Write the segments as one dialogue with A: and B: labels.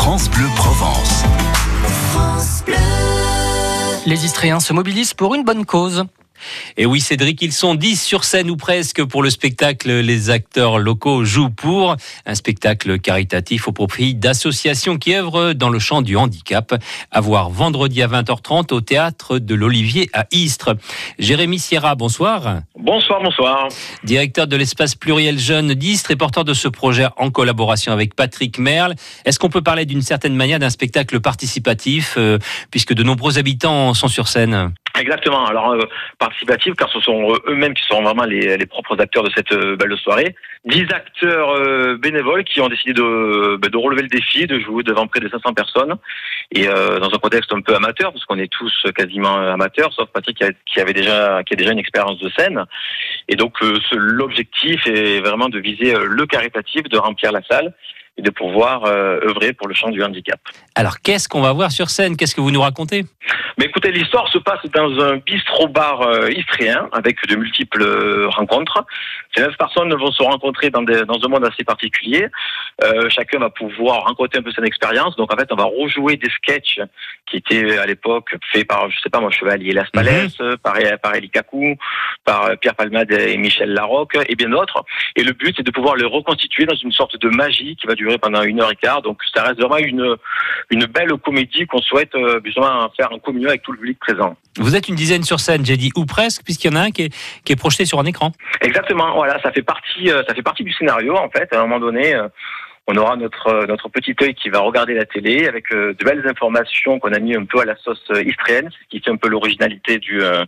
A: France Bleu Provence. France Bleu.
B: Les Istréens se mobilisent pour une bonne cause.
C: Et oui, Cédric, ils sont 10 sur scène ou presque pour le spectacle Les acteurs locaux jouent pour, un spectacle caritatif au profit d'associations qui œuvrent dans le champ du handicap. À voir vendredi à 20h30 au théâtre de l'Olivier à Istres. Jérémy Sierra, bonsoir.
D: Bonsoir.
C: Directeur de l'espace pluriel jeune d'Istres et porteur de ce projet en collaboration avec Patrick Merle. Est-ce qu'on peut parler d'une certaine manière d'un spectacle participatif puisque de nombreux habitants sont sur scène ?
D: Exactement. Alors, participatif, car ce sont eux-mêmes qui sont vraiment les propres acteurs de cette belle soirée. 10 acteurs bénévoles qui ont décidé de relever le défi, de jouer devant près de 500 personnes. Et dans un contexte un peu amateur, parce qu'on est tous quasiment amateurs, sauf Patrick qui a déjà une expérience de scène. Et donc, l'objectif est vraiment de viser le caritatif, de remplir la salle et de pouvoir œuvrer pour le champ du handicap.
C: Alors, qu'est-ce qu'on va voir sur scène ? Qu'est-ce que vous nous racontez ?
D: Mais écoutez, l'histoire se passe dans un bistrot-bar istréen avec de multiples rencontres. Ces 9 personnes vont se rencontrer dans un monde assez particulier. Chacun va pouvoir raconter un peu son expérience. Donc en fait, on va rejouer des sketchs qui étaient à l'époque faits par, Chevalier Las Palais, par Elie Kakou, par Pierre Palmade et Michel Larocque et bien d'autres. Et le but, c'est de pouvoir les reconstituer dans une sorte de magie qui va durer pendant 1h15. Donc ça reste vraiment une belle comédie qu'on souhaite justement faire en communion avec tout le public présent.
C: Vous êtes une dizaine sur scène, j'ai dit, ou presque, puisqu'il y en a un qui est projeté sur un écran.
D: Exactement, voilà, ça fait partie du scénario en fait. À un moment donné, on aura notre petit œil qui va regarder la télé avec de belles informations qu'on a mis un peu à la sauce istréenne, ce qui fait un peu l'originalité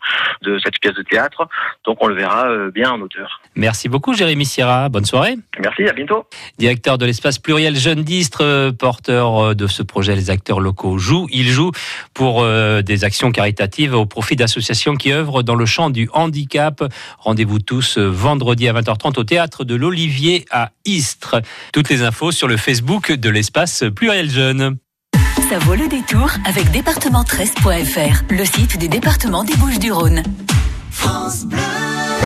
D: de cette pièce de théâtre. Donc on le verra bien en auteur.
C: Merci beaucoup Jérémy Sierra, bonne soirée.
D: Merci, à bientôt.
C: Directeur de l'espace pluriel jeune d'Istres, porteur de ce projet Les acteurs locaux jouent. Il joue pour des actions caritatives au profit d'associations qui œuvrent dans le champ du handicap. Rendez-vous tous vendredi à 20h30 au théâtre de l'Olivier à Istres. Toutes les infos sur le Facebook de l'espace pluriel jeune.
E: Ça vaut le détour avec département13.fr, le site du département des Bouches-du-Rhône.
A: France Bleu.